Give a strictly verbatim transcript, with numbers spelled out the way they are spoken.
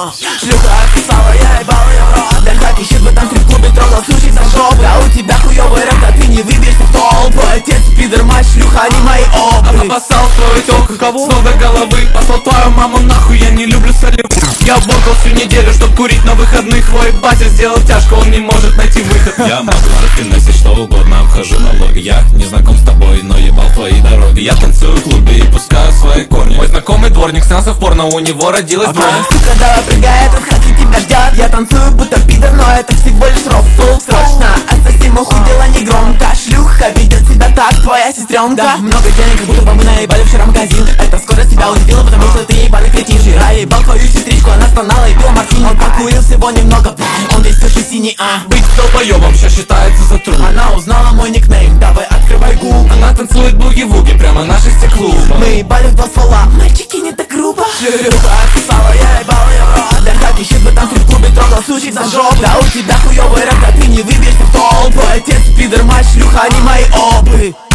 uh. Шлюха отписала, я ебал ее в рот. Да как ищет в этом стрип-клубе, трогал случай за жопу. Да у тебя хуёвый рэп, да ты не выбьешься в толпу. Отец, пидор, мать, шлюха, они мои опы. Обоссал твою тёлку, кого? С ног до головы. Послал твою маму нахуй, я не люблю солеву. Я воркал всю неделю, чтоб курить на выходных. Твой батя сделал тяжко, он не может найти выход. Я могу зафинесить что угодно, обхожу налоги. Я не знаком с тобой, но ебал твои дороги. Я танцую в клубе и пускаю свои корни. Мой знакомый дворник снялся в порно, у него родилась броня. Сука, давай прыгай, этот хаки тебя ждет. Я танцую, будто пидор, но это всего лишь рофл. Срочно, отсоси мой хуй, дело не громко. Шлюха ведет себя так, твоя сестренка. Да, много денег, как будто бы мы наебали вчера магазин. Это скорость тебя удивила, потому что ты ебаный кретин. Я ебал твою сестричку, она стонала и пила морфин. Он покурил всего немного, он весь тоже синий, а. Быть долбоёбом сейчас считается за труд. Она узнала мой никнейм, давай открывай гугл. Она танцует буги-вуги прямо на шесте клуба. Мы ебали в два ствола, мальчики, не так грубо. Шлюха отписала, я ебал ее в рот. Да как ищет в этом стрип-клубе, трогал случай за жопу. Да у тебя хуёвый рэп, да ты не выбьешься в толпу. Отец, пидор, мать, шлюха, они мои опы.